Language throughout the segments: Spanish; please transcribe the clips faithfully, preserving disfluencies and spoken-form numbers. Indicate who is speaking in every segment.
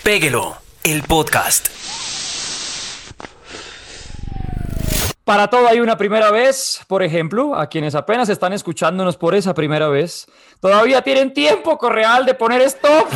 Speaker 1: Péguelo, el podcast.
Speaker 2: Para todo hay una primera vez. Por ejemplo, a quienes apenas están escuchándonos por esa primera vez, todavía tienen tiempo, Correal, de poner stop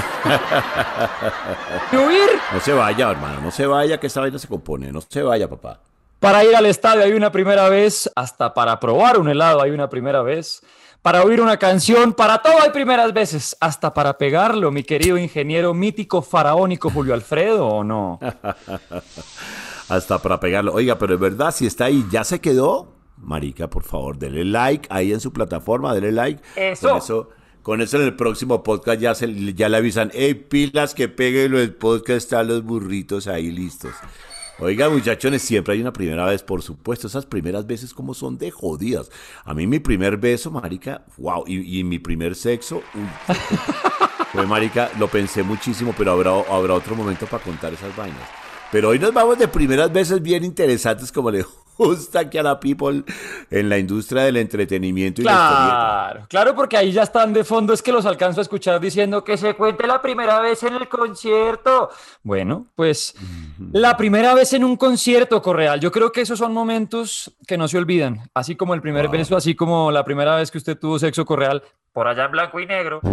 Speaker 2: y huir.
Speaker 3: No se vaya, hermano, no se vaya, que esta vaina se compone. No se vaya, papá.
Speaker 2: Para ir al estadio hay una primera vez, hasta para probar un helado hay una primera vez, para oír una canción, para todo hay primeras veces, hasta para pegarlo, mi querido ingeniero mítico faraónico Julio Alfredo, ¿o no?
Speaker 3: Hasta para pegarlo. Oiga, pero es verdad, si está ahí, ¿ya se quedó? Marica, por favor, denle like ahí en su plataforma, denle like.
Speaker 2: Eso.
Speaker 3: Con eso, con eso en el próximo podcast ya, se, ya le avisan, hey, pilas, que peguen el podcast, están los burritos ahí listos. Oiga, muchachones, siempre hay una primera vez, por supuesto. Esas primeras veces como son de jodidas. A mí mi primer beso, marica, wow, y, y mi primer sexo, uy, fue, marica, lo pensé muchísimo, pero habrá, habrá otro momento para contar esas vainas. Pero hoy nos vamos de primeras veces bien interesantes, como le gusta aquí a la people en la industria del entretenimiento y la historieta.
Speaker 2: Claro, claro, porque ahí ya están de fondo, es que los alcanzo a escuchar diciendo que se cuente la primera vez en el concierto. Bueno, pues la primera vez en un concierto, Correal, yo creo que esos son momentos que no se olvidan, así como el primer
Speaker 3: Wow.
Speaker 2: beso, así como la primera vez que usted tuvo sexo, Correal, por allá en blanco y negro.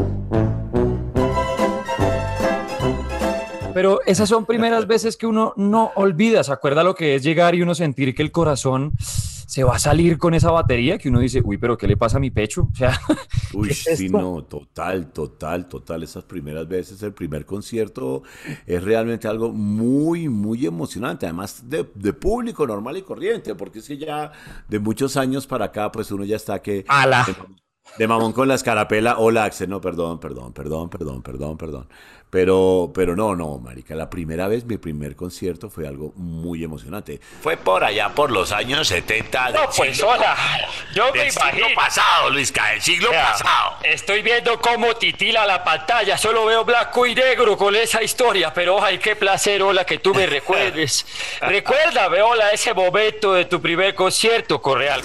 Speaker 2: Pero esas son primeras veces que uno no olvida. ¿Se acuerda lo que es llegar y uno sentir que el corazón se va a salir con esa batería? Que uno dice, uy, pero ¿qué le pasa a mi pecho? O sea,
Speaker 3: Uy,
Speaker 2: ¿qué es
Speaker 3: sí,
Speaker 2: esto?
Speaker 3: no, total, total, total. Esas primeras veces, el primer concierto es realmente algo muy, muy emocionante. Además de, de público normal y corriente, porque es que ya de muchos años para acá, pues uno ya está que...
Speaker 2: ¡Hala!
Speaker 3: De, de mamón con la escarapela. Hola, Axel. No, perdón, perdón, perdón, perdón, perdón, perdón. Pero, pero no, no, marica. La primera vez, mi primer concierto fue algo muy emocionante.
Speaker 4: Fue por allá por los años setenta del
Speaker 5: No, pues
Speaker 4: siglo,
Speaker 5: hola, yo me
Speaker 4: del siglo
Speaker 5: imagino.
Speaker 4: pasado, Luisca, del siglo
Speaker 5: Vea,
Speaker 4: pasado.
Speaker 5: Estoy viendo cómo titila la pantalla, solo veo blanco y negro con esa historia, pero ay, qué placer, hola, que tú me recuerdes. Recuérdame, hola, ese momento de tu primer concierto, Correal.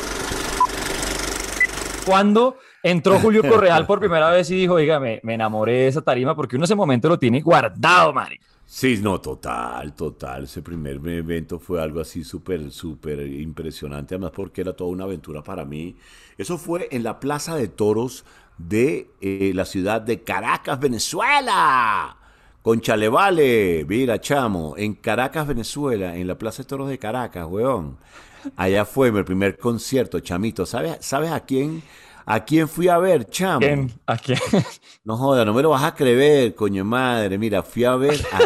Speaker 2: Cuando entró Julio Correal por primera vez y dijo, oiga, me, me enamoré de esa tarima, porque uno ese momento lo tiene guardado, Mari.
Speaker 3: Sí, no, total, total. Ese primer evento fue algo así súper, súper impresionante, además porque era toda una aventura para mí. Eso fue en la Plaza de Toros de eh, la ciudad de Caracas, Venezuela. Cónchale, vale, mira, chamo, en Caracas, Venezuela, en la Plaza de Toros de Caracas, weón. Allá fue mi primer concierto, chamito. ¿Sabes, sabes a quién? ¿A quién fui a ver, chamo?
Speaker 2: ¿Quién? ¿A quién?
Speaker 3: No joda, no me lo vas a creer, coño madre. Mira, fui a ver a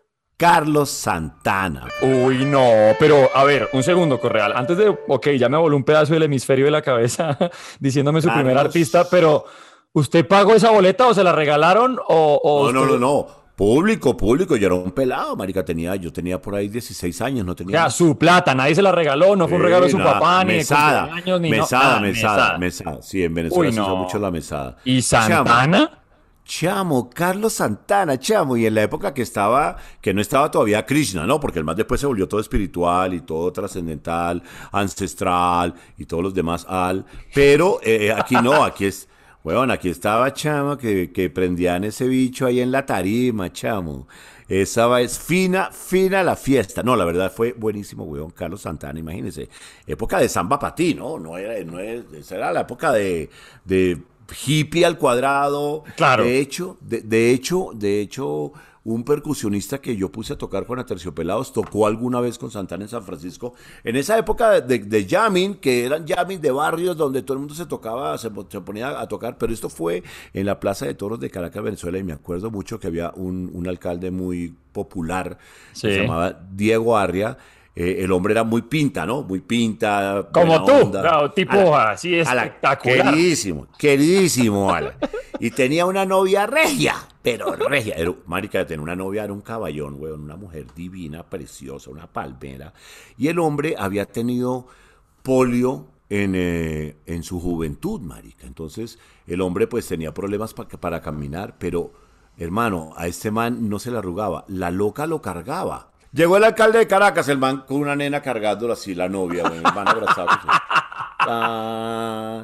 Speaker 3: Carlos Santana.
Speaker 2: Uy, no, pero a ver, un segundo, Correal. Antes de, ok, ya me voló un pedazo del hemisferio de la cabeza diciéndome su
Speaker 3: Carlos.
Speaker 2: primer artista, pero ¿usted pagó esa boleta o se la regalaron o...? o
Speaker 3: No, no,
Speaker 2: usted-
Speaker 3: no, no. Público, público. Yo era un pelado, marica. Tenía, yo tenía por ahí dieciséis años, no tenía...
Speaker 2: Ya, su plata, nadie se la regaló, no fue un regalo de su
Speaker 3: Sí, nada,
Speaker 2: papá, ni
Speaker 3: mesada,
Speaker 2: de cumpleaños, ni no-
Speaker 3: mesada,
Speaker 2: nada,
Speaker 3: mesada, mesada. Sí, en Venezuela
Speaker 2: Uy,
Speaker 3: se usa
Speaker 2: no.
Speaker 3: mucho la mesada.
Speaker 2: ¿Y
Speaker 3: Chamo,
Speaker 2: Santana?
Speaker 3: Chamo, Carlos Santana, chamo, y en la época que estaba, que no estaba todavía Krishna, ¿no? Porque el más después se volvió todo espiritual y todo trascendental, ancestral y todos los demás al, pero eh, aquí no, aquí es, bueno, aquí estaba, chamo, que, que prendían ese bicho ahí en la tarima, chamo. Esa es fina, fina la fiesta. No, la verdad fue buenísimo, weón, Carlos Santana, imagínense. Época de samba para ti, ¿no? No era, no era, esa era la época de, de hippie al cuadrado.
Speaker 2: Claro.
Speaker 3: De hecho, de, de hecho, de hecho, un percusionista que yo puse a tocar con Aterciopelados tocó alguna vez con Santana en San Francisco. En esa época de, de, de jamming, que eran jamming de barrios donde todo el mundo se tocaba, se, se ponía a tocar, pero esto fue en la Plaza de Toros de Caracas, Venezuela, y me acuerdo mucho que había un, un alcalde muy popular
Speaker 2: Sí.
Speaker 3: que se llamaba Diego Arria. Eh, el hombre era muy pinta, ¿no? Muy pinta.
Speaker 2: Como
Speaker 3: buena
Speaker 2: tú,
Speaker 3: onda.
Speaker 2: claro, tipo
Speaker 3: A la-
Speaker 2: así
Speaker 3: a la-
Speaker 2: espectacular.
Speaker 3: Queridísimo, queridísimo, Alan. Y tenía una novia regia, pero regia. Era, marica, tenía una novia, era un caballón, weón, una mujer divina, preciosa, una palmera. Y el hombre había tenido polio en, eh, en su juventud, marica. Entonces, el hombre pues tenía problemas pa- para caminar, pero, hermano, a este man no se le arrugaba. La loca lo cargaba. Llegó el alcalde de Caracas, el man con una nena cargándolo así, la novia, güey, el man abrazado. Ah,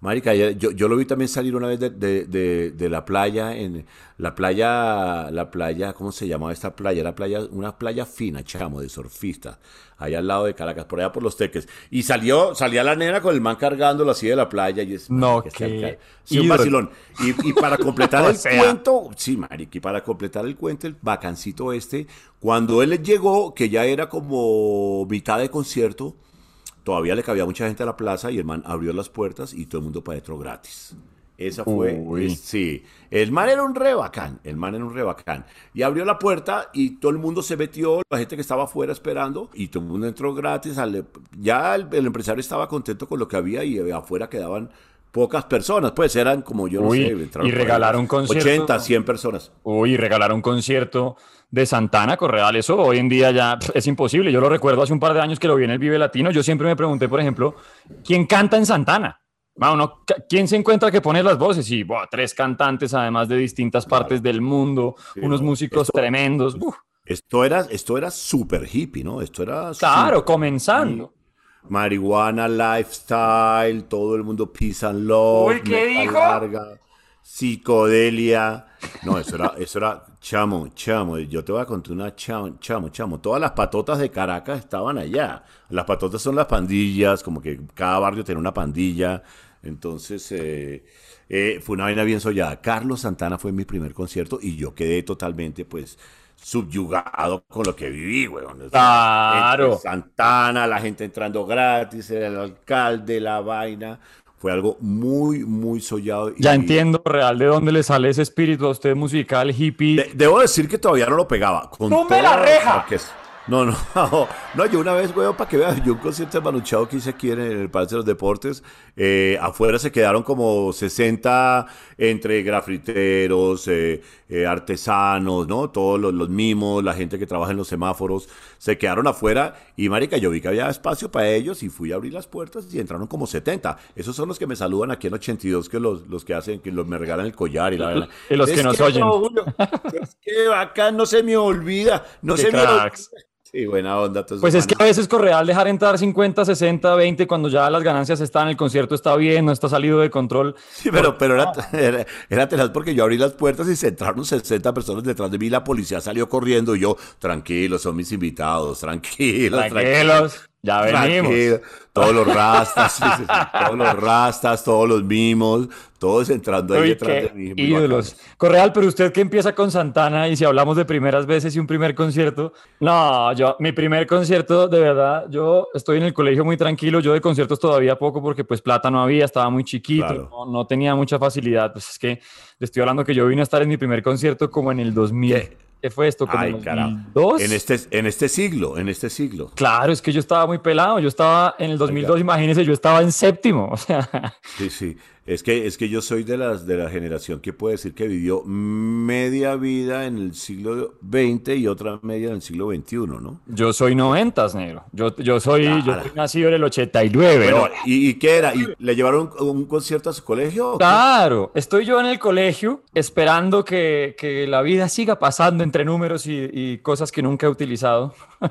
Speaker 3: Marica, yo, yo yo lo vi también salir una vez de, de, de- de la playa, en la playa, la playa, ¿cómo se llamaba esta playa? Era playa, una playa fina, chamo, de surfistas, allá al lado de Caracas, por allá por los Teques. Y salió, salía la nena con el man cargándolo así de la playa y es,
Speaker 2: No,
Speaker 3: marica, este
Speaker 2: qué
Speaker 3: alca- sí, un
Speaker 2: ídolo.
Speaker 3: vacilón. Y, y para completar
Speaker 2: O
Speaker 3: el
Speaker 2: sea.
Speaker 3: cuento, sí, marica, y para completar el cuento, el bacancito este, cuando él llegó, que ya era como mitad de concierto, todavía le cabía mucha gente a la plaza y el man abrió las puertas y todo el mundo para adentro gratis. Esa fue,
Speaker 2: Uy.
Speaker 3: es- sí. El man era un re bacán, el man era un re bacán. Y abrió la puerta y todo el mundo se metió, la gente que estaba afuera esperando, y todo el mundo entró gratis. al- ya el, el empresario estaba contento con lo que había y afuera quedaban pocas personas, pues eran como yo no
Speaker 2: Uy,
Speaker 3: sé, entraron
Speaker 2: y
Speaker 3: por ahí
Speaker 2: regalaron concierto.
Speaker 3: ochenta, cien personas.
Speaker 2: Uy, regalar un concierto de Santana, Correal, eso hoy en día ya pf, es imposible. Yo lo recuerdo hace un par de años que lo vi en el Vive Latino. Yo siempre me pregunté, por ejemplo, ¿quién canta en Santana? Bueno, no, ca- ¿quién se encuentra que pone las voces? Y buah, tres cantantes, además de distintas partes del mundo,
Speaker 3: Sí,
Speaker 2: unos
Speaker 3: no,
Speaker 2: músicos
Speaker 3: esto-
Speaker 2: tremendos. Uf,
Speaker 3: Esto era, esto era súper hippie, ¿no? Esto era
Speaker 2: claro,
Speaker 3: súper
Speaker 2: comenzando.
Speaker 3: marihuana, lifestyle, todo el mundo peace and love,
Speaker 2: Uy, ¿qué
Speaker 3: meta
Speaker 2: dijo?
Speaker 3: larga, psicodelia. No, eso era, eso era chamo, chamo. Yo te voy a contar una chamo, chamo, chamo. Todas las patotas de Caracas estaban allá. Las patotas son las pandillas, como que cada barrio tiene una pandilla. Entonces, eh, eh, fue una vaina bien soñada. Carlos Santana fue mi primer concierto y yo quedé totalmente, pues, subyugado con lo que viví, weón. O sea,
Speaker 2: Claro.
Speaker 3: entre Santana, la gente entrando gratis, el alcalde, la vaina. Fue algo muy, muy soñado.
Speaker 2: Ya
Speaker 3: y-
Speaker 2: entiendo, Real, de dónde le sale ese espíritu a usted musical, hippie.
Speaker 3: De- debo decir que todavía no lo pegaba. Con
Speaker 2: ¡Tumbe la
Speaker 3: toda
Speaker 2: reja!
Speaker 3: orquesta. No, no, no, yo una vez, weón, para que veas, yo un concierto de Manu Chao que hice aquí en el Palacio de los Deportes, eh, afuera se quedaron como sesenta entre grafiteros, eh, eh, artesanos, ¿no? Todos los, los mimos, la gente que trabaja en los semáforos, se quedaron afuera y, marica, yo vi que había espacio para ellos y fui a abrir las puertas y entraron como setenta. Esos son los que me saludan aquí en ochenta y dos, que los, los que hacen, que los, me regalan el collar y la verdad.
Speaker 2: Y los que nos oyen.
Speaker 3: Es que acá no se me olvida, no
Speaker 2: Qué
Speaker 3: se me olvida.
Speaker 2: cracks.
Speaker 3: Sí, buena onda. entonces,
Speaker 2: Pues es que a
Speaker 3: hermano.
Speaker 2: veces Correal dejar entrar cincuenta, sesenta, veinte cuando ya las ganancias están, el concierto está bien, no está salido de control.
Speaker 3: Sí, pero, pero era, era, era tenaz porque yo abrí las puertas y se entraron sesenta personas detrás de mí. La policía salió corriendo y yo, tranquilos, son mis invitados, tranquilos,
Speaker 2: Tranquilos, ya venimos.
Speaker 3: tranquilos. Todos los rastas, sí, sí, sí, todos los rastas, todos los mimos, todos entrando ahí
Speaker 2: Uy,
Speaker 3: detrás
Speaker 2: qué
Speaker 3: de mí. muy
Speaker 2: ídolos.
Speaker 3: bacanos.
Speaker 2: Correal, pero usted que empieza con Santana y si hablamos de primeras veces y un primer concierto, no, yo, mi primer concierto, de verdad, yo estoy en el colegio muy tranquilo, yo de conciertos todavía poco porque pues plata no había, estaba muy chiquito,
Speaker 3: Claro.
Speaker 2: no, no tenía mucha facilidad, pues es que le estoy hablando que yo vine a estar en mi primer concierto como en el dos mil.
Speaker 3: ¿Qué?
Speaker 2: ¿Qué fue esto? ¿Como
Speaker 3: Ay, carajo.
Speaker 2: dos mil dos?
Speaker 3: En este, en este siglo, en este siglo.
Speaker 2: Claro, es que yo estaba muy pelado, yo estaba en el dos mil dos,
Speaker 3: Oiga.
Speaker 2: imagínese, yo estaba en séptimo, o sea,
Speaker 3: Sí, sí. Es que, es que yo soy de las de la generación que puede decir que vivió media vida en el siglo veinte y otra media en el siglo veintiuno, ¿no?
Speaker 2: yo soy noventas, negro, yo, yo soy, yo
Speaker 3: Claro.
Speaker 2: soy nacido en el ochenta y nueve.
Speaker 3: Bueno,
Speaker 2: ¿no?
Speaker 3: ¿y, y qué era? ¿Y le llevaron un, un concierto a su colegio? o qué?
Speaker 2: Claro, estoy yo en el colegio esperando que, que la vida siga pasando entre números y, y cosas que nunca he utilizado.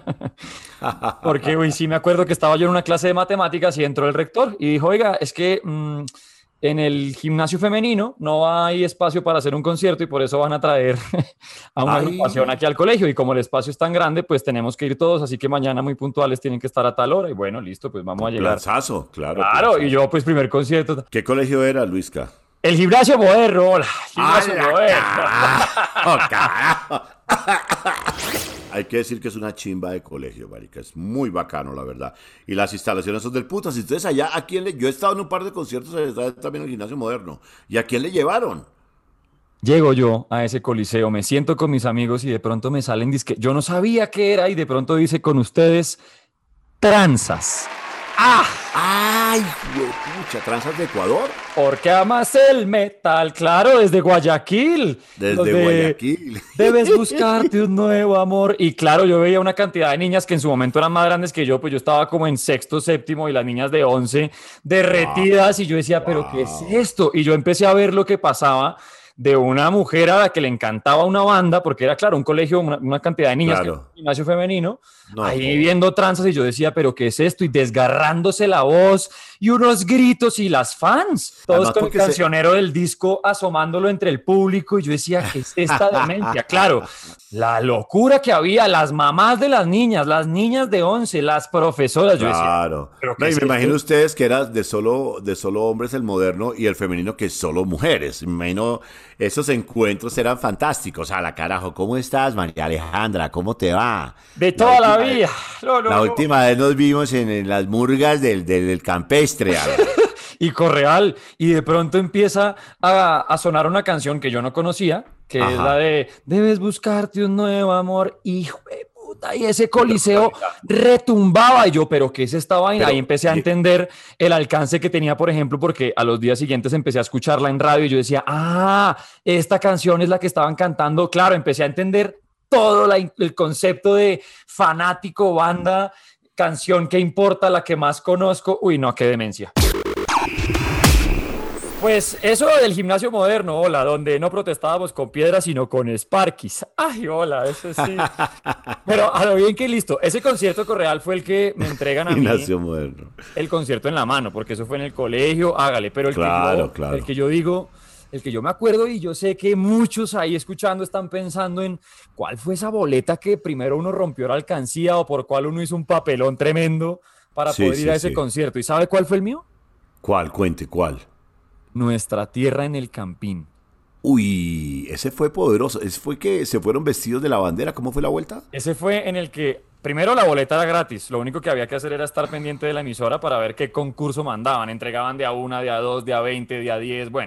Speaker 2: Porque, uy, sí me acuerdo que estaba yo en una clase de matemáticas y entró el rector y dijo, oiga, es que mm, en el gimnasio femenino no hay espacio para hacer un concierto y por eso van a traer a una
Speaker 3: Ay.
Speaker 2: agrupación aquí al colegio y como el espacio es tan grande, pues tenemos que ir todos, así que mañana muy puntuales tienen que estar a tal hora y bueno, listo, pues vamos a llegar.
Speaker 3: Planzazo, claro.
Speaker 2: Claro,
Speaker 3: planzazo.
Speaker 2: y yo pues primer concierto.
Speaker 3: ¿Qué colegio era, Luisca?
Speaker 2: El gimnasio Boerro, hola, gimnasio
Speaker 3: ¡Hala,
Speaker 2: Boerro.
Speaker 3: carajo, carajo! Hay que decir que es una chimba de colegio, marica. Es muy bacano, la verdad. Y las instalaciones son del putas. Entonces allá, ¿a quién le...? Yo he estado en un par de conciertos, he estado también en el gimnasio moderno. ¿Y a quién le llevaron?
Speaker 2: Llego yo a ese coliseo, me siento con mis amigos y de pronto me salen disque. Yo no sabía qué era y de pronto dice con ustedes tranzas. ¡Ah!
Speaker 3: ¡Ay, pucha! ¿Tranzas de Ecuador?
Speaker 2: Porque amas el metal, claro, desde Guayaquil.
Speaker 3: Desde
Speaker 2: Los de,
Speaker 3: Guayaquil.
Speaker 2: Debes buscarte un nuevo amor. Y claro, yo veía una cantidad de niñas que en su momento eran más grandes que yo, pues yo estaba como en sexto, séptimo y las niñas de once derretidas y yo decía, pero ¿qué es esto? Y yo empecé a ver lo que pasaba de una mujer a la que le encantaba una banda, porque era, claro, un colegio, una, una cantidad de niñas,
Speaker 3: Claro.
Speaker 2: que era un gimnasio femenino,
Speaker 3: No,
Speaker 2: ahí
Speaker 3: joder.
Speaker 2: viendo tranzas y yo decía, pero ¿qué es esto? Y desgarrándose la voz y unos gritos y las fans, todos
Speaker 3: Además,
Speaker 2: con el
Speaker 3: porque se-
Speaker 2: cancionero del disco asomándolo entre el público y yo decía, ¿qué es esta demencia? Claro, la locura que había, las mamás de las niñas, las niñas de once, las profesoras, yo decía,
Speaker 3: Claro.
Speaker 2: ¿pero qué
Speaker 3: No, y
Speaker 2: es
Speaker 3: me imagino
Speaker 2: esto?
Speaker 3: ustedes que era de solo, de solo hombres el moderno y el femenino que solo mujeres. Me imagino esos encuentros eran fantásticos. A la carajo, ¿cómo estás, María Alejandra? ¿Cómo te va?
Speaker 2: De toda la
Speaker 3: última vez-
Speaker 2: vida. No, no,
Speaker 3: La
Speaker 2: no.
Speaker 3: última vez nos vimos en, en las murgas del, del, del campestre. Ale.
Speaker 2: Y Correal, y de pronto empieza a, a sonar una canción que yo no conocía, que es
Speaker 3: Ajá.
Speaker 2: la de Debes buscarte un nuevo amor, hijo de puta, y ese coliseo retumbaba, y yo, pero ¿qué es esta vaina?
Speaker 3: Pero-
Speaker 2: Ahí empecé a
Speaker 3: y-
Speaker 2: entender el alcance que tenía, por ejemplo, porque a los días siguientes empecé a escucharla en radio y yo decía, ah, esta canción es la que estaban cantando, claro, empecé a entender todo la- el concepto de fanático, banda, canción que importa, la que más conozco, uy, no, qué demencia. Pues eso del gimnasio moderno, hola, donde no protestábamos con piedras, sino con Sparkies. Ay, hola, eso sí. Pero a lo bien que listo, ese concierto Correal fue el que me entregan a mí,
Speaker 3: Gimnasio moderno.
Speaker 2: el concierto en la mano, porque eso fue en el colegio, hágale, pero el,
Speaker 3: Claro,
Speaker 2: que, yo,
Speaker 3: claro.
Speaker 2: el que yo digo, el que yo me acuerdo y yo sé que muchos ahí escuchando están pensando en cuál fue esa boleta que primero uno rompió la alcancía o por cuál uno hizo un papelón tremendo para
Speaker 3: Sí,
Speaker 2: poder ir
Speaker 3: sí,
Speaker 2: a ese
Speaker 3: sí.
Speaker 2: concierto. ¿Y sabe cuál fue el mío?
Speaker 3: ¿Cuál? Cuente, ¿cuál?
Speaker 2: Nuestra tierra en el Campín.
Speaker 3: Uy, ese fue poderoso. Ese fue que se fueron vestidos de la bandera. ¿Cómo fue la vuelta?
Speaker 2: Ese fue en el que, primero la boleta era gratis, lo único que había que hacer era estar pendiente de la emisora para ver qué concurso mandaban, entregaban de a una, de a dos, de a veinte, de a diez, bueno.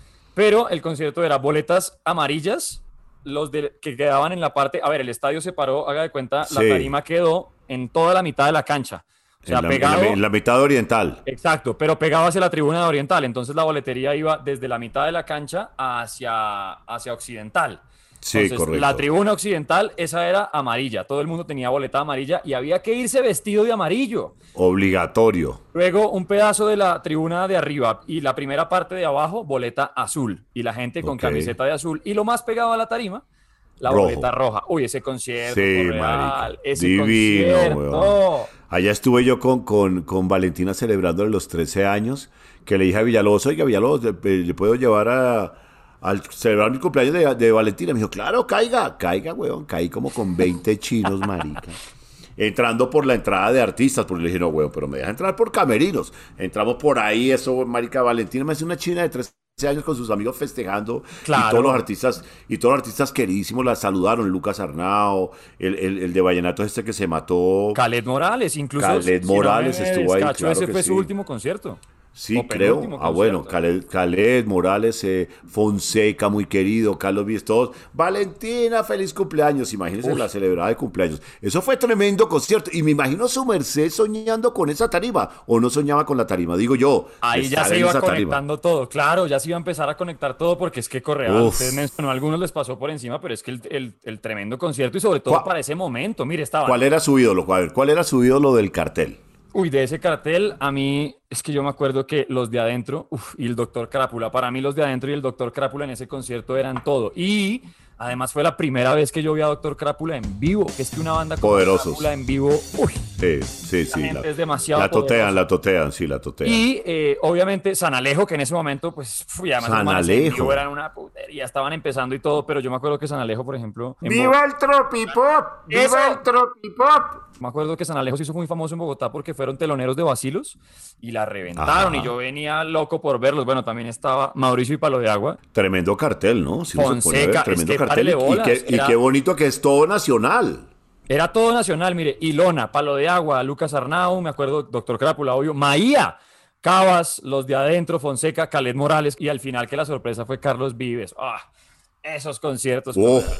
Speaker 2: Pero el concierto era boletas amarillas, los de, que quedaban en la parte, a ver, el estadio se paró, haga de cuenta, la
Speaker 3: Sí.
Speaker 2: tarima quedó en toda la mitad de la cancha. O sea,
Speaker 3: en, la, en
Speaker 2: pegado...
Speaker 3: la- en la mitad oriental.
Speaker 2: Exacto, pero pegado hacia la tribuna de oriental, entonces la boletería iba desde la mitad de la cancha hacia, hacia occidental.
Speaker 3: Sí,
Speaker 2: Entonces,
Speaker 3: correcto.
Speaker 2: la tribuna occidental, esa era amarilla, todo el mundo tenía boleta amarilla y había que irse vestido de amarillo.
Speaker 3: Obligatorio.
Speaker 2: Luego un pedazo de la tribuna de arriba y la primera parte de abajo, boleta azul. Y la gente con
Speaker 3: Ok.
Speaker 2: camiseta de azul. Y lo más pegado a la tarima, la
Speaker 3: Rojo.
Speaker 2: boleta roja. Uy, ese concierto,
Speaker 3: Sí,
Speaker 2: Correal,
Speaker 3: marica.
Speaker 2: ese
Speaker 3: Divino,
Speaker 2: concierto.
Speaker 3: weón. Allá estuve yo con, con, con Valentina celebrando los trece años, que le dije a Villalobos, oiga, Villalobos, ¿le, le puedo llevar a, al celebrar mi cumpleaños de, de Valentina? Me dijo, claro, caiga, caiga, weón. Caí como con veinte chinos, marica. Entrando por la entrada de artistas, porque le dije, no, weón, pero me deja entrar por camerinos. Entramos por ahí, eso, marica, Valentina me hace una china de trece años con sus amigos festejando,
Speaker 2: Claro.
Speaker 3: y todos los artistas y todos los artistas queridísimos la saludaron, Lucas Arnao, el, el, el de Vallenato este que se mató,
Speaker 2: Khaled Morales, incluso.
Speaker 3: Khaled Morales
Speaker 2: me
Speaker 3: estuvo ahí,
Speaker 2: descacho,
Speaker 3: claro
Speaker 2: ese
Speaker 3: que
Speaker 2: fue
Speaker 3: sí.
Speaker 2: su último concierto.
Speaker 3: sí,
Speaker 2: o
Speaker 3: creo,
Speaker 2: penúltimo
Speaker 3: ah bueno,
Speaker 2: concierto.
Speaker 3: Khaled, Khaled Morales, eh, Fonseca, muy querido, Carlos Vives, todos, Valentina, feliz cumpleaños, imagínense
Speaker 2: Uy.
Speaker 3: la celebrada de cumpleaños, eso fue tremendo concierto, y me imagino su merced soñando con esa tarima, o no soñaba con la tarima, digo yo,
Speaker 2: Ahí
Speaker 3: de
Speaker 2: ya
Speaker 3: estar
Speaker 2: se
Speaker 3: en
Speaker 2: iba
Speaker 3: esa tarima.
Speaker 2: conectando todo, claro, ya se iba a empezar a conectar todo porque es que Correal,
Speaker 3: Uf.
Speaker 2: usted mencionó, a algunos les pasó por encima, pero es que el, el- el tremendo concierto y sobre todo
Speaker 3: ¿Cuál-
Speaker 2: para ese momento, mire, estaba...
Speaker 3: ¿Cuál era su ídolo? A ver, ¿cuál era su ídolo del cartel?
Speaker 2: Uy, de ese cartel, a mí es que yo me acuerdo que los de adentro, uf, y el doctor Crápula, para mí los de adentro y el doctor Crápula en ese concierto eran todo. Y además fue la primera vez que yo vi a doctor Crápula en vivo, que es que una banda como
Speaker 3: Poderosos.
Speaker 2: Crápula en vivo, uy,
Speaker 3: Sí, sí, sí.
Speaker 2: gente es demasiado
Speaker 3: la totean,
Speaker 2: poderosa.
Speaker 3: la totean, sí, la totean.
Speaker 2: Y eh, obviamente San Alejo, que en ese momento, pues, fui, además
Speaker 3: San
Speaker 2: los manes en
Speaker 3: Alejo.
Speaker 2: vivo eran una putería, estaban empezando y todo, pero yo me acuerdo que San Alejo, por ejemplo, en Bo-
Speaker 6: ¡Viva el tropipop! ¡Viva
Speaker 2: ¡Eso!
Speaker 6: el tropipop!
Speaker 2: me acuerdo que San Alejo se hizo muy famoso en Bogotá porque fueron teloneros de Bacilos y la reventaron
Speaker 3: Ajá.
Speaker 2: y yo venía loco por verlos. Bueno, también estaba Mauricio y Palo de Agua.
Speaker 3: Tremendo cartel, ¿no? Si uno se pone a ver,
Speaker 2: Fonseca,
Speaker 3: tremendo
Speaker 2: es que
Speaker 3: cartel.
Speaker 2: párele
Speaker 3: Y,
Speaker 2: bolas,
Speaker 3: qué, y
Speaker 2: era-
Speaker 3: qué bonito que es todo nacional.
Speaker 2: Era todo nacional, mire, Ilona, Palo de Agua, Lucas Arnau, me acuerdo, Doctor Crápula, obvio, Maía, Cabas, los de adentro, Fonseca, Khaled Morales y al final que la sorpresa fue Carlos Vives. Ah, esos conciertos.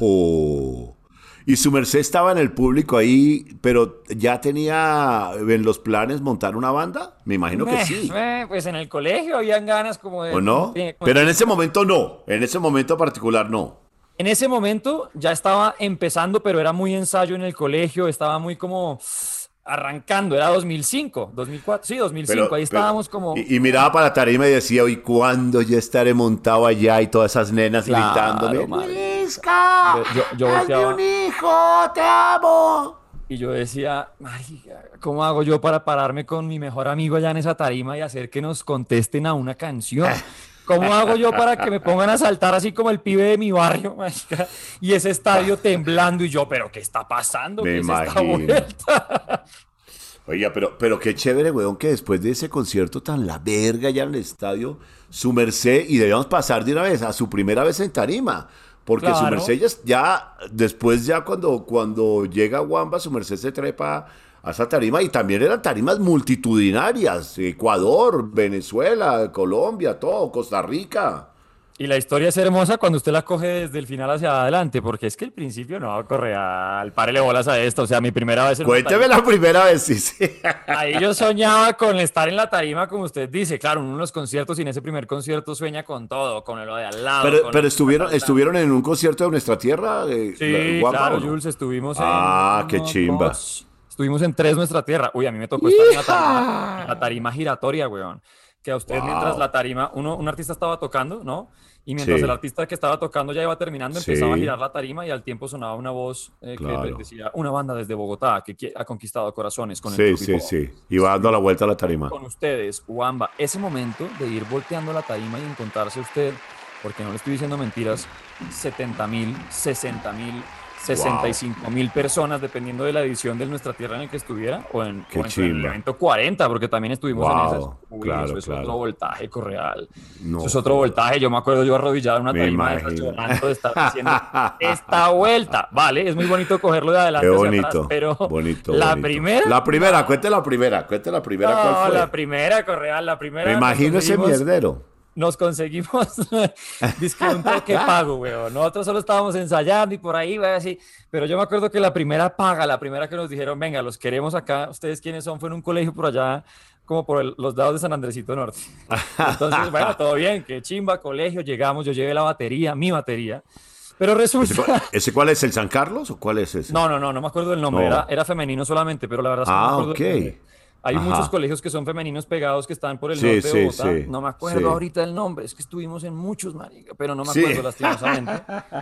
Speaker 3: ¡Ojo! Y su merced estaba en el público ahí, pero ya tenía en los planes montar una banda. Me imagino que
Speaker 2: Meh,
Speaker 3: sí.
Speaker 2: meh, pues en el colegio habían ganas como de...
Speaker 3: ¿O no?
Speaker 2: de-
Speaker 3: Pero en ese momento no. En ese momento particular no.
Speaker 2: En ese momento ya estaba empezando, pero era muy ensayo en el colegio, estaba muy como arrancando, era dos mil cinco, dos mil cuatro, sí, dos mil cinco,
Speaker 3: Pero-
Speaker 2: ahí
Speaker 3: pero-
Speaker 2: estábamos como...
Speaker 3: Y, y miraba para la tarima y decía, ¿y cuándo ya estaré montado allá? Y todas esas nenas
Speaker 2: Claro,
Speaker 3: gritándome,
Speaker 2: marica.
Speaker 3: ¡Luisca!
Speaker 2: Yo- yo
Speaker 3: ¡Hazme
Speaker 2: volteaba-
Speaker 3: un hijo! ¡Te amo!
Speaker 2: Y yo decía, marica, ¿cómo hago yo para pararme con mi mejor amigo allá en esa tarima y hacer que nos contesten a una canción? ¿Cómo hago yo para que me pongan a saltar así como el pibe de mi barrio, marica? Y ese estadio temblando y yo, ¿pero qué está pasando?
Speaker 3: Me
Speaker 2: ¿Qué es esta
Speaker 3: imagino.
Speaker 2: vuelta?
Speaker 3: Oiga, pero, pero qué chévere, weón, que después de ese concierto tan la verga ya en el estadio, su merced, y debíamos pasar de una vez a su primera vez en tarima, porque su
Speaker 2: Claro.
Speaker 3: merced ya, ya- después ya cuando, cuando llega Wamba, su merced se trepa a esa tarima, y también eran tarimas multitudinarias, Ecuador, Venezuela, Colombia, todo, Costa Rica.
Speaker 2: Y la historia es hermosa cuando usted la coge desde el final hacia adelante, porque es que el principio no, correal, párele bolas a esto, o sea, mi primera vez en una
Speaker 3: Cuénteme la primera vez, sí, sí.
Speaker 2: Ahí yo soñaba con estar en la tarima, como usted dice. Claro, uno en los conciertos y en ese primer concierto sueña con todo, con lo de al lado.
Speaker 3: Pero,
Speaker 2: con
Speaker 3: pero
Speaker 2: lo-
Speaker 3: estuvieron, estuvieron en un concierto de Nuestra Tierra. eh,
Speaker 2: Sí,
Speaker 3: Wamba,
Speaker 2: claro,
Speaker 3: ¿o no?
Speaker 2: Jules, estuvimos en...
Speaker 3: Ah, qué
Speaker 2: uno,
Speaker 3: chimba.
Speaker 2: dos, estuvimos en tres Nuestra Tierra. Uy, a mí me tocó estar en la tarima, la tarima giratoria, weón. Que a usted
Speaker 3: Wow.
Speaker 2: mientras la tarima, uno, un artista estaba tocando, ¿no? Y mientras
Speaker 3: Sí.
Speaker 2: el artista que estaba tocando ya iba terminando, empezaba a
Speaker 3: Sí.
Speaker 2: girar la tarima y al tiempo sonaba una voz eh, que
Speaker 3: Claro.
Speaker 2: decía, una banda desde Bogotá que qui- ha conquistado corazones con el
Speaker 3: Sí,
Speaker 2: Tropi
Speaker 3: sí,
Speaker 2: Pop".
Speaker 3: sí. Iba dando la vuelta a la tarima.
Speaker 2: Con ustedes, Wamba, ese momento de ir volteando la tarima y encontrarse usted, porque no le estoy diciendo mentiras, setenta mil, sesenta mil, sesenta y cinco mil personas, dependiendo de la edición de Nuestra Tierra en el que estuviera, o en,
Speaker 3: Qué
Speaker 2: o en el
Speaker 3: chimba.
Speaker 2: evento cuarenta, porque también estuvimos en
Speaker 3: Wow,
Speaker 2: esas. Uy,
Speaker 3: claro,
Speaker 2: eso es
Speaker 3: claro.
Speaker 2: otro voltaje, correal.
Speaker 3: No
Speaker 2: Eso es otro
Speaker 3: jodas.
Speaker 2: voltaje. Yo me acuerdo yo arrodillado en una
Speaker 3: Me
Speaker 2: tarima de esas,
Speaker 3: imagino.
Speaker 2: llorando de estar haciendo esta vuelta. Vale, es muy bonito cogerlo de adelante
Speaker 3: Qué
Speaker 2: hacia
Speaker 3: bonito.
Speaker 2: atrás, pero
Speaker 3: bonito,
Speaker 2: la
Speaker 3: bonito.
Speaker 2: primera...
Speaker 3: La primera, cuente la primera, cuente la primera,
Speaker 2: No,
Speaker 3: ¿cuál fue?
Speaker 2: la primera, correal, la primera.
Speaker 3: Me
Speaker 2: nos
Speaker 3: imagino ese
Speaker 2: conseguimos-
Speaker 3: mierdero.
Speaker 2: Nos conseguimos dizque un toque pago, weón. Nosotros solo estábamos ensayando y por ahí, weón, así. Pero yo me acuerdo que la primera paga, la primera que nos dijeron, venga, los queremos acá, ustedes quiénes son, fue en un colegio por allá, como por el- los lados de San Andresito Norte. Entonces, bueno, todo bien, qué chimba, colegio, llegamos, yo llevé la batería, mi batería. Pero
Speaker 3: ¿Ese
Speaker 2: resulta...
Speaker 3: cuál, ese cuál es? ¿El San Carlos o cuál es ese?
Speaker 2: No, no, no, no me acuerdo del nombre,
Speaker 3: No.
Speaker 2: era, era femenino solamente, pero la verdad es que no me
Speaker 3: Ah,
Speaker 2: acuerdo
Speaker 3: ok.
Speaker 2: del nombre. Hay
Speaker 3: Ajá.
Speaker 2: muchos colegios que son femeninos pegados que están por el
Speaker 3: Sí,
Speaker 2: norte
Speaker 3: sí,
Speaker 2: de Bogotá.
Speaker 3: sí,
Speaker 2: No me acuerdo
Speaker 3: sí.
Speaker 2: ahorita el nombre, es que estuvimos en muchos, marica, pero no me
Speaker 3: Sí.
Speaker 2: acuerdo lastimosamente.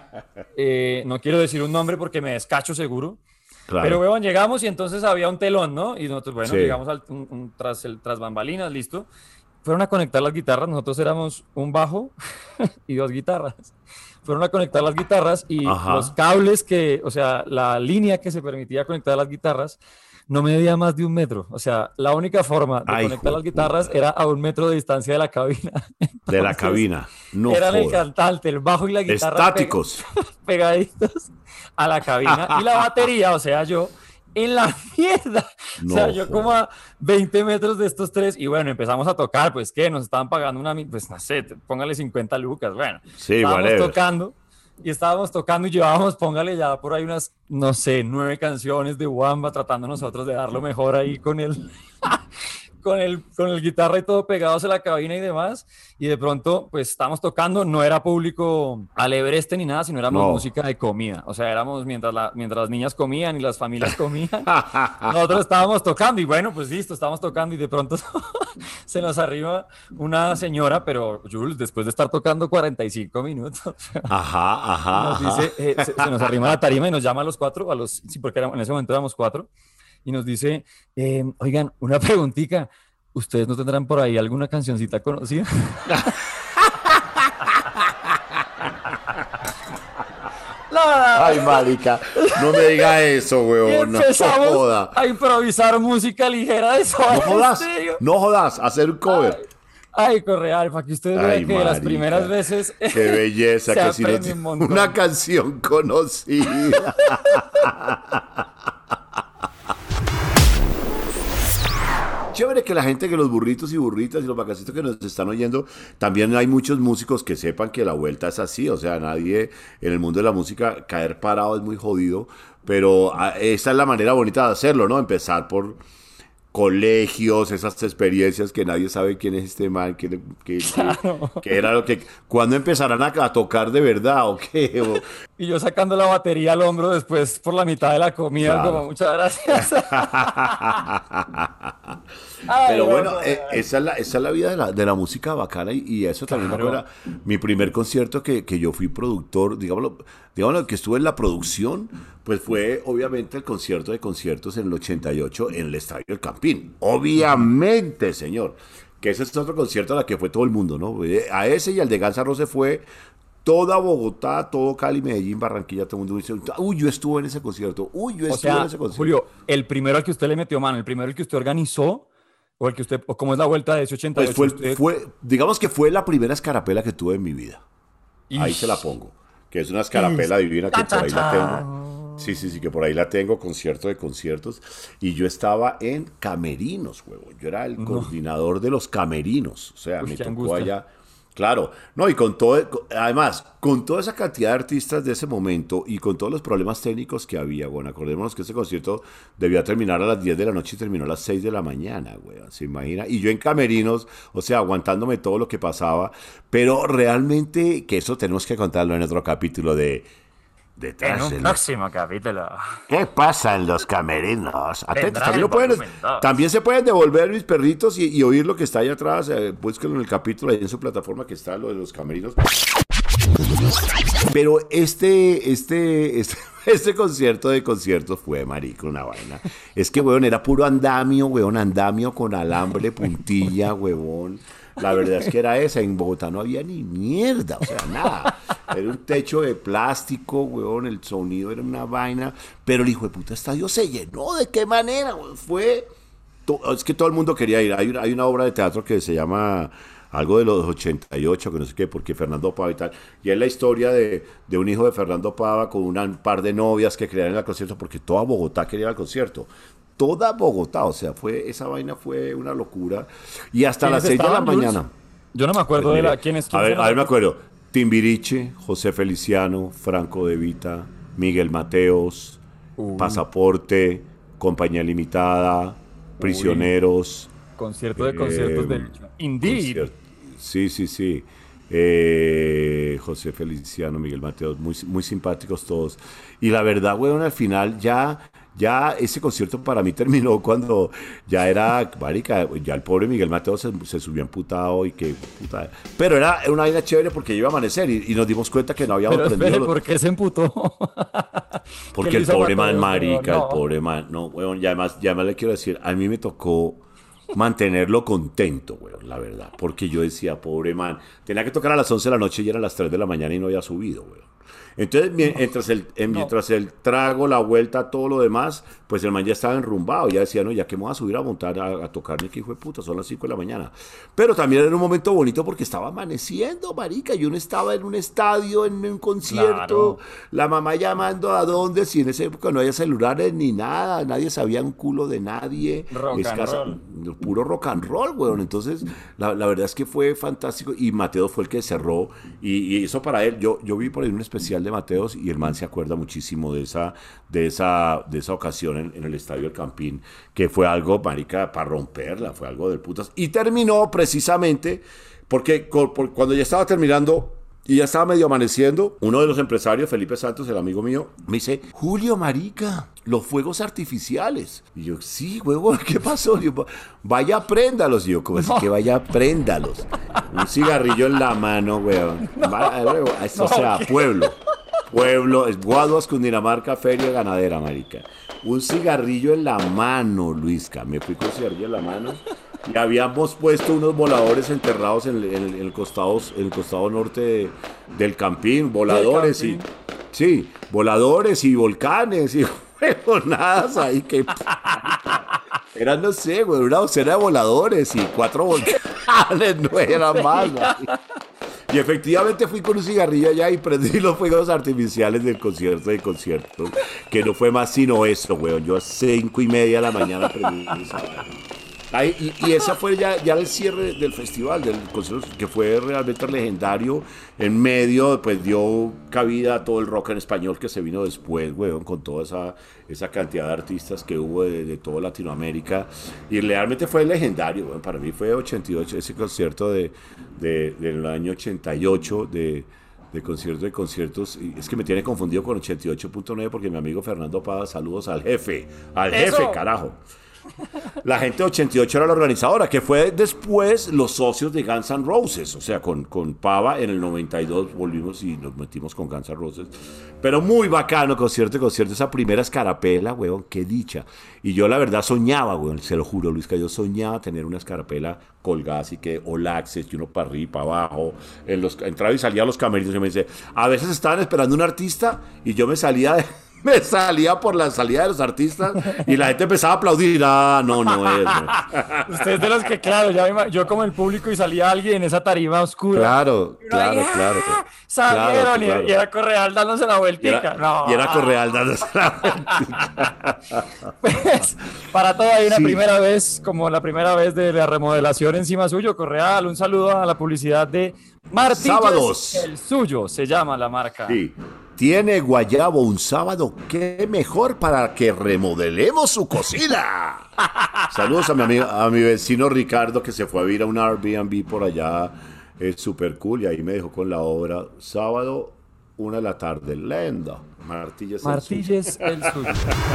Speaker 2: Eh, no quiero decir un nombre porque me descacho seguro.
Speaker 3: Claro.
Speaker 2: Pero, weón, llegamos y entonces había un telón, ¿no? Y nosotros, bueno,
Speaker 3: Sí.
Speaker 2: llegamos al, un- un- tras, el, tras bambalinas, listo. Fueron a conectar las guitarras, nosotros éramos un bajo y dos guitarras. Fueron a conectar las guitarras y
Speaker 3: Ajá.
Speaker 2: los cables que, o sea, la línea que se permitía conectar las guitarras no medía más de un metro. O sea, la única forma de
Speaker 3: Ay,
Speaker 2: conectar las
Speaker 3: jueputa.
Speaker 2: guitarras era a un metro de distancia de la cabina.
Speaker 3: De la
Speaker 2: Entonces,
Speaker 3: cabina. No
Speaker 2: eran el
Speaker 3: joda.
Speaker 2: cantante, el bajo y la guitarra
Speaker 3: Estáticos.
Speaker 2: pega- pegaditos a la cabina y la batería, o sea, yo en la mierda.
Speaker 3: No
Speaker 2: o sea, yo
Speaker 3: joda.
Speaker 2: como a veinte metros de estos tres y bueno, empezamos a tocar, pues ¿qué? Nos estaban pagando una, mi- pues no sé, te- póngale cincuenta lucas, bueno.
Speaker 3: Sí,
Speaker 2: estábamos
Speaker 3: whatever.
Speaker 2: tocando y estábamos tocando y llevábamos, póngale ya por ahí unas, no sé, nueve canciones de Wamba tratando nosotros de dar lo mejor ahí con el, con el, con el guitarra y todo pegados a la cabina y demás. Y de pronto, pues estábamos tocando, no era público alebreste ni nada, sino éramos
Speaker 3: No.
Speaker 2: música de comida. O sea, éramos mientras, la, mientras las niñas comían y las familias comían, nosotros estábamos tocando y bueno, pues listo, estábamos tocando y de pronto se nos arriba una señora, pero Jules, después de estar tocando cuarenta y cinco minutos,
Speaker 3: Ajá, ajá.
Speaker 2: nos
Speaker 3: ajá.
Speaker 2: dice, eh, se, se nos arrima la tarima y nos llama a los cuatro, a los, sí, porque éramos- en ese momento éramos cuatro, y nos dice, eh, oigan, una preguntita, ¿ustedes no tendrán por ahí alguna cancioncita conocida? La-
Speaker 3: Ay, marica, no me diga eso,
Speaker 2: y
Speaker 3: weón. No
Speaker 2: empezamos
Speaker 3: joda.
Speaker 2: a improvisar música ligera de Soda
Speaker 3: No jodas,
Speaker 2: Stereo.
Speaker 3: no jodas, hacer un cover.
Speaker 2: Ay, Correal, para que ustedes
Speaker 3: Ay,
Speaker 2: vean que de las
Speaker 3: marica.
Speaker 2: primeras veces
Speaker 3: Qué belleza,
Speaker 2: se
Speaker 3: que si no
Speaker 2: aprende
Speaker 3: tiene
Speaker 2: un montón.
Speaker 3: una canción conocida. Chévere que la gente, que los burritos y burritas y los vacacitos que nos están oyendo, también hay muchos músicos que sepan que la vuelta es así, o sea, nadie en el mundo de la música, caer parado es muy jodido, pero ah, esa es la manera bonita de hacerlo, ¿no? Empezar por colegios, esas experiencias que nadie sabe quién es este man, que, que, que- que era lo que... ¿Cuándo empezarán a, a tocar de verdad o qué? O-
Speaker 2: Y yo sacando la batería al hombro después por la mitad de la comida,
Speaker 3: Claro.
Speaker 2: como muchas gracias. Ay,
Speaker 3: Pero
Speaker 2: no,
Speaker 3: bueno,
Speaker 2: no,
Speaker 3: eh, esa, es la, esa es la vida de la, de la música bacana y, y eso también me
Speaker 2: Claro.
Speaker 3: acuerda. Mi primer concierto que, que yo fui productor, digámoslo, digámoslo, que estuve en la producción, pues fue obviamente el concierto de conciertos en el ochenta y ocho en el Estadio del Campín. Obviamente, señor. Que ese es otro concierto a la que fue todo el mundo, ¿no? Eh, A ese y al de Guns N' Roses fue toda Bogotá, todo Cali, Medellín, Barranquilla, todo el mundo dice, uy, yo estuve en ese concierto, uy, yo
Speaker 2: O
Speaker 3: estuve en
Speaker 2: sea,
Speaker 3: ese concierto.
Speaker 2: Julio, el primero al que usted le metió mano, el primero al que usted organizó, o el que usted, o cómo es la vuelta de ese ochenta y
Speaker 3: Pues
Speaker 2: ocho,
Speaker 3: fue,
Speaker 2: usted-
Speaker 3: fue, digamos que fue la primera escarapela que tuve en mi vida. Ahí
Speaker 2: Ish.
Speaker 3: se la pongo. Que es una escarapela divina que por ahí la tengo. Sí, sí, sí, que por ahí la tengo, concierto de conciertos. Y yo estaba en camerinos, huevo. Yo era el coordinador de los camerinos. O sea,
Speaker 2: Uy,
Speaker 3: me
Speaker 2: qué
Speaker 3: tocó
Speaker 2: angustia.
Speaker 3: allá. Claro, no, y con todo, con- además, con toda esa cantidad de artistas de ese momento y con todos los problemas técnicos que había, bueno, acordémonos que ese concierto debía terminar a las diez de la noche y terminó a las seis de la mañana, güey, ¿se imagina? Y yo en camerinos, o sea, aguantándome todo lo que pasaba, pero realmente, que eso tenemos que contarlo en otro capítulo de
Speaker 5: En
Speaker 3: Detrás
Speaker 5: un
Speaker 3: de los...
Speaker 5: próximo capítulo.
Speaker 3: ¿Qué pasa en los camerinos? Atentos,
Speaker 5: Vendrá
Speaker 3: también,
Speaker 5: el
Speaker 3: lo pueden,
Speaker 5: volumen dos.
Speaker 3: también se pueden devolver mis perritos y, y oír lo que está ahí atrás. Eh, búsquenlo en el capítulo, ahí en su plataforma que está lo de los camerinos. Pero este, este, este, este concierto de conciertos fue, marico, una vaina. Es que, weón, era puro andamio, weón, andamio con alambre, puntilla, huevón. La verdad es que era esa. En Bogotá no había ni mierda, o sea, nada. Era un techo de plástico, weón, el sonido era una vaina. Pero el hijo de puta estadio se llenó. ¿De qué manera, weón? Fue... to- Es que todo el mundo quería ir. Hay una, hay una obra de teatro que se llama algo de los ochenta y ocho, que no sé qué, porque Fernando Pava y tal. Y es la historia de, de un hijo de Fernando Pava con una- un par de novias que querían ir al concierto, porque toda Bogotá quería ir al concierto. Toda Bogotá, o sea, fue esa vaina fue una locura. Y hasta las
Speaker 2: ¿Quiénes
Speaker 3: seis de la
Speaker 2: estaban, Jules?
Speaker 3: mañana.
Speaker 2: Yo no me acuerdo
Speaker 3: Pues
Speaker 2: de
Speaker 3: mire,
Speaker 2: la, quiénes,
Speaker 3: a
Speaker 2: quiénes
Speaker 3: ver,
Speaker 2: eran
Speaker 3: a ver, me
Speaker 2: los-
Speaker 3: acuerdo. Timbiriche, José Feliciano, Franco De Vita, Miguel Mateos,
Speaker 2: Uy.
Speaker 3: Pasaporte, Compañía Limitada, Prisioneros.
Speaker 2: concierto de conciertos de
Speaker 3: eh,
Speaker 2: Indeed.
Speaker 3: Concier- Sí, sí, sí. Eh, José Feliciano, Miguel Mateos, muy, muy simpáticos todos. Y la verdad, weón, al final ya, ya ese concierto para mí terminó cuando ya era, marica, ya el pobre Miguel Mateos se, se subió emputado y que, puta. Pero era una vaina chévere porque iba a amanecer y, y nos dimos cuenta que no habíamos
Speaker 2: Pero
Speaker 3: prendido
Speaker 2: espere,
Speaker 3: los-
Speaker 2: ¿por qué se emputó?
Speaker 3: porque
Speaker 2: ¿Qué le
Speaker 3: el
Speaker 2: hizo a
Speaker 3: pobre man,
Speaker 2: Mateo?
Speaker 3: marica,
Speaker 2: No.
Speaker 3: el pobre man, no, weón, y además, y además le quiero decir, a mí me tocó mantenerlo contento, weón, la verdad, porque yo decía, pobre man, tenía que tocar a las once de la noche y eran las tres de la mañana y no había subido, weón. Entonces, mien- mientras el, eh, mientras el trago, la vuelta, todo lo demás, pues el man ya estaba enrumbado, ya decía, no, ya que me voy a subir a montar, a, a tocar, ni que hijo de puta, son las cinco de la mañana. Pero también era un momento bonito porque estaba amaneciendo, marica, y uno estaba en un estadio, en un concierto,
Speaker 2: Claro.
Speaker 3: la mamá llamando a dónde, si en esa época no había celulares ni nada, nadie sabía un culo de nadie.
Speaker 2: Rock and
Speaker 3: Escasa-
Speaker 2: roll.
Speaker 3: Puro rock and roll, weón. Entonces, la, la verdad es que fue fantástico. Y Mateo fue el que cerró. Y, y eso para él, yo, yo vi por ahí un especial de Mateos y el man se acuerda muchísimo de esa, de esa, de esa ocasión en, en el Estadio del Campín, que fue algo, marica, para romperla, fue algo del putas. Y terminó precisamente porque co- por- cuando ya estaba terminando y ya estaba medio amaneciendo, uno de los empresarios, Felipe Santos, el amigo mío, me dice, Julio, marica, los fuegos artificiales. Y yo, sí, huevón, ¿qué pasó? Y yo, vaya, préndalos. Y yo, como así que vaya, préndalos? Un cigarrillo en la mano, huevón. Va- luego, Eso sea, pueblo. Pueblo, es Guaduas, Cundinamarca, feria ganadera, marica. Un cigarrillo en la mano, Luisca. Me fui con cigarrillo en la mano. Y habíamos puesto unos voladores enterrados en el, en el- en el costado, en el costado norte de- del Campín. Voladores y...
Speaker 2: Campín.
Speaker 3: Sí, voladores y volcanes y huevonadas ahí que... Eran, no sé, güey, una docena de voladores y cuatro volcanes, no era más, marica. Y efectivamente fui con un cigarrillo allá y prendí los fuegos artificiales del concierto de concierto, que no fue más sino eso, weón. Yo a cinco y media de la mañana prendí esa vaina. Ahí, y, y esa fue ya, ya el cierre del festival, del concierto, que fue realmente legendario. En medio, pues dio cabida a todo el rock en español que se vino después, weón, con toda esa, esa cantidad de artistas que hubo de, de toda Latinoamérica. Y realmente fue legendario, weón. Para mí fue ochenta y ocho, ese concierto de, de- del año ochenta y ocho de, de conciertos, de conciertos. Y es que me tiene confundido con ochenta y ocho punto nueve porque mi amigo Fernando Pava, saludos al jefe, al
Speaker 2: ¡Eso!
Speaker 3: jefe, carajo. La gente de ochenta y ocho era la organizadora, que fue después los socios de Guns N' Roses. O sea, con, con Pava en el noventa y dos volvimos y nos metimos con Guns N' Roses. Pero muy bacano, concierto, concierto. Esa primera escarapela, weón, qué dicha. Y yo la verdad soñaba, weón, se lo juro, Luis, que yo soñaba tener una escarapela colgada, así que all access, y uno para arriba y para abajo. En los, entraba y salía a los camerinos y me dice, a veces estaban esperando un artista y yo me salía de... Me salía por la salida de los artistas y la gente empezaba a aplaudir. Ah, no, no es. No.
Speaker 2: Usted es de los que, claro, ya me ima- yo como el público y salía alguien en esa tarima oscura.
Speaker 3: Claro,
Speaker 2: Y uno
Speaker 3: claro,
Speaker 2: ahí,
Speaker 3: claro.
Speaker 2: ¡ah! Salieron
Speaker 3: Claro,
Speaker 2: y-
Speaker 3: claro.
Speaker 2: y, era Correal dándose la
Speaker 3: Y
Speaker 2: vueltica.
Speaker 3: era,
Speaker 2: no.
Speaker 3: y era Correal dándose la vueltica.
Speaker 2: Pues, para todo hay una
Speaker 3: Sí.
Speaker 2: primera vez, como la primera vez de la remodelación encima suyo, Correal. Un saludo a la publicidad de Martillos.
Speaker 3: Sábados.
Speaker 2: El suyo se llama la marca.
Speaker 3: Sí. Tiene Guayabo un sábado, qué mejor para que remodelemos su cocina. Saludos a mi amigo, a mi vecino Ricardo que se fue a vivir a un Airbnb por allá, es súper cool y ahí me dejó con la obra. Sábado, una de la tarde, lenda. Martilles. el
Speaker 2: Martilles el suyo.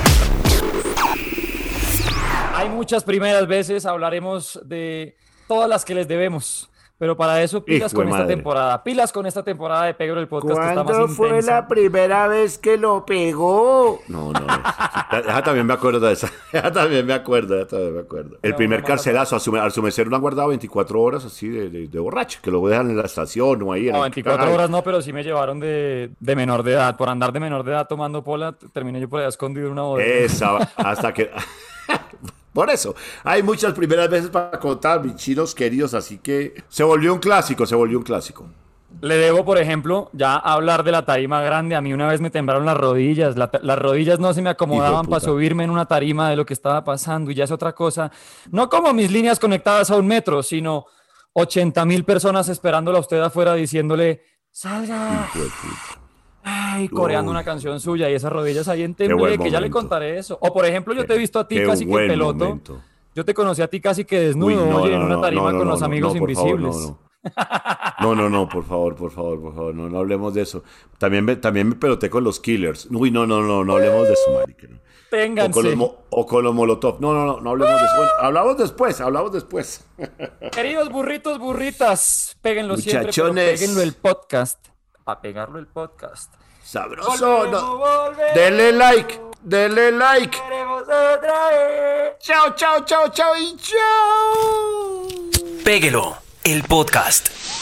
Speaker 2: Hay muchas primeras veces, hablaremos de todas las que les debemos. Pero para eso, pilas
Speaker 3: Hijo
Speaker 2: con
Speaker 3: de
Speaker 2: esta
Speaker 3: madre.
Speaker 2: temporada. Pilas con esta temporada de Pegro el Podcast que está más
Speaker 6: ¿Cuándo fue
Speaker 2: intensa.
Speaker 6: la primera vez que lo pegó?
Speaker 3: No, no, no. Esa también me acuerdo de esa. Esa también me acuerdo, esa también me acuerdo. El
Speaker 2: No,
Speaker 3: primer
Speaker 2: no, no,
Speaker 3: carcelazo, a su, a su mesero lo han guardado veinticuatro horas así de, de, de borracho, que lo dejan en la estación o ahí. en
Speaker 2: No,
Speaker 3: el-
Speaker 2: veinticuatro
Speaker 3: Ay,
Speaker 2: horas no, pero sí me llevaron de, de menor de edad. Por andar de menor de edad tomando pola, t- terminé yo por allá escondido en una bodega.
Speaker 3: Esa, hasta que... Por eso, hay muchas primeras veces para contar, mis chinos queridos, así que se volvió un clásico, se volvió un clásico.
Speaker 2: Le debo, por ejemplo, ya hablar de la tarima grande. A mí una vez me temblaron las rodillas. La- las rodillas no se me acomodaban
Speaker 3: puta.
Speaker 2: para subirme en una tarima de lo que estaba pasando y ya es otra cosa. No como mis líneas conectadas a un metro, sino ochenta mil personas esperándola a usted afuera diciéndole, salga.
Speaker 3: Hijo de puta.
Speaker 2: Ay, coreando
Speaker 3: Uy.
Speaker 2: una canción suya y esas rodillas ahí en
Speaker 3: Qué
Speaker 2: temble,
Speaker 3: buen
Speaker 2: que ya le
Speaker 3: momento.
Speaker 2: contaré eso. O por ejemplo, yo te he visto a ti
Speaker 3: Qué
Speaker 2: casi que
Speaker 3: buen
Speaker 2: en peloto.
Speaker 3: momento.
Speaker 2: Yo te conocí a ti casi que desnudo,
Speaker 3: Uy, no,
Speaker 2: oye,
Speaker 3: no,
Speaker 2: en una
Speaker 3: no,
Speaker 2: tarima
Speaker 3: no, no,
Speaker 2: con
Speaker 3: no,
Speaker 2: los
Speaker 3: no,
Speaker 2: amigos
Speaker 3: no, por favor,
Speaker 2: invisibles.
Speaker 3: no, no. No, no, no, por favor, por favor, por favor, no, no hablemos de eso. También me, también me peloté con los Killers. Uy, no, no, no, no hablemos de eso, marica. no. O con,
Speaker 2: Ténganse.
Speaker 3: los, mo- o con los Molotov. No, no, no, no hablemos de eso. Bueno, hablamos después, hablamos después.
Speaker 2: Queridos burritos, burritas, péguenlo siempre, pero
Speaker 3: Muchachones.
Speaker 2: péguenlo el podcast. A pegarlo el podcast.
Speaker 3: Sabroso.
Speaker 2: Volvemos,
Speaker 3: no.
Speaker 2: volvemos.
Speaker 3: Denle like, denle like.
Speaker 2: Queremos otra vez.
Speaker 3: Chao, chao, chao, chao y chao.
Speaker 1: Péguelo, el podcast.